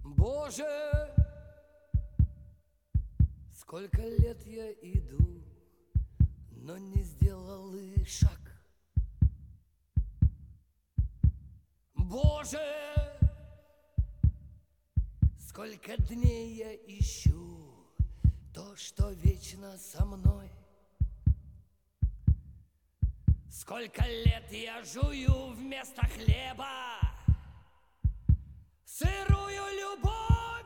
Боже, сколько лет я иду, но не сделал и шаг. Боже, сколько дней я ищу то, что вечно со мной. Сколько лет я жую вместо хлеба сырую любовь.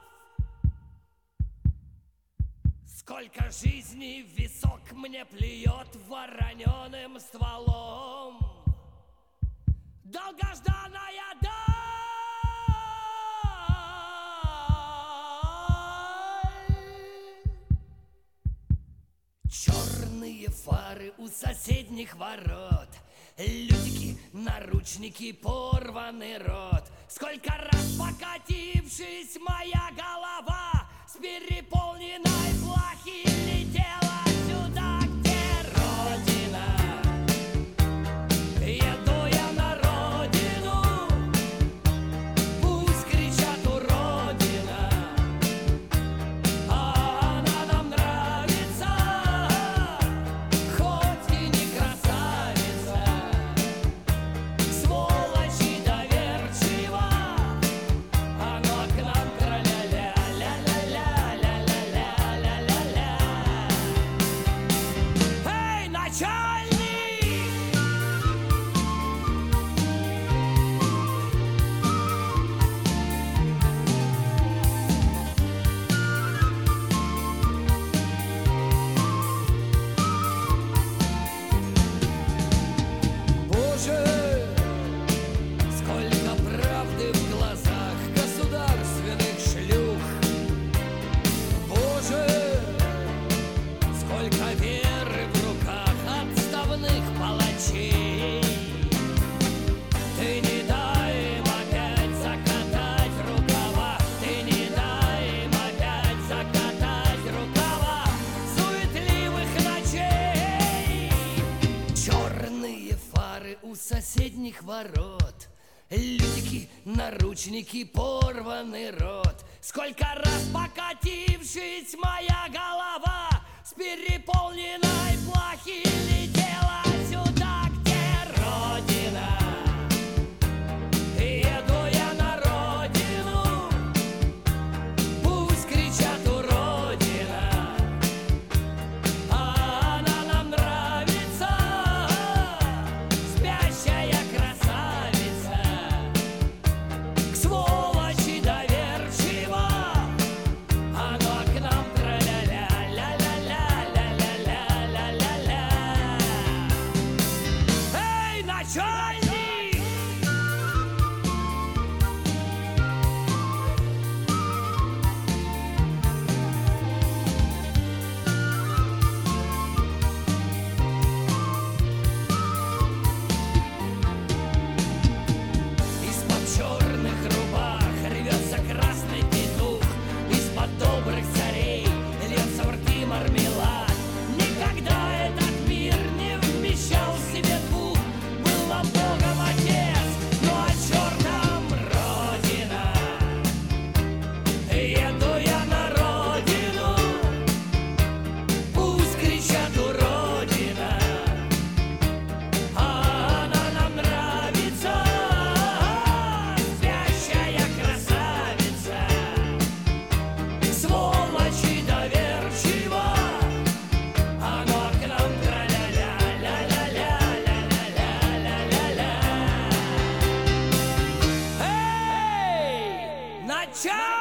Сколько жизней в висок мне плюет вороненым стволом долгожданная даль. Черные фары у соседних ворот, лютики, наручники, порванный рот. Сколько раз покатившись, моя голова с переполненной плахи летела сюда, где Родина. Еду я на родину, пусть кричат уродина, а она нам нравится, хоть и не красавица. Сволочь и доверчива, оно к нам тра-ля-ля, ля-ля-ля-ля-ля-ля-ля-ля-ля. Эй, начальник! Боже, сколько правды в глазах государственных шлюх. Боже, сколько веры в руках отставных палачей. Ты не дай им опять закатать рукава, ты не дай им опять закатать рукава суетливых ночей. Черные фары у соседних ворот, лютики, наручники, порванный рот. Сколько раз покатившись, моя голова с переполненной плахи летела сюда, где Родина. Еду я на родину, пусть кричат уродина, а она нам нравится, спящая красавица. К сволочи доверчива, оно к нам тра-ля-ля, ля-ля-ля-ля-ля-ля-ля-ля-ля. Эй, начальник! Из-под черных рубах рвется красный петух, из-под добрых царей льется в рты мармелад. Никогда этот мир не вмещал в себе двух. Был нам Богом Отец, но о черном Родина. Еду я на родину, пусть кричат уродина, а она нам нравится, спящая красавица. Сволочь и доверчива, оно к нам тра-ля-ля, ля-ля-ля-ля-ля-ля-ля-ля. Эй, начальник!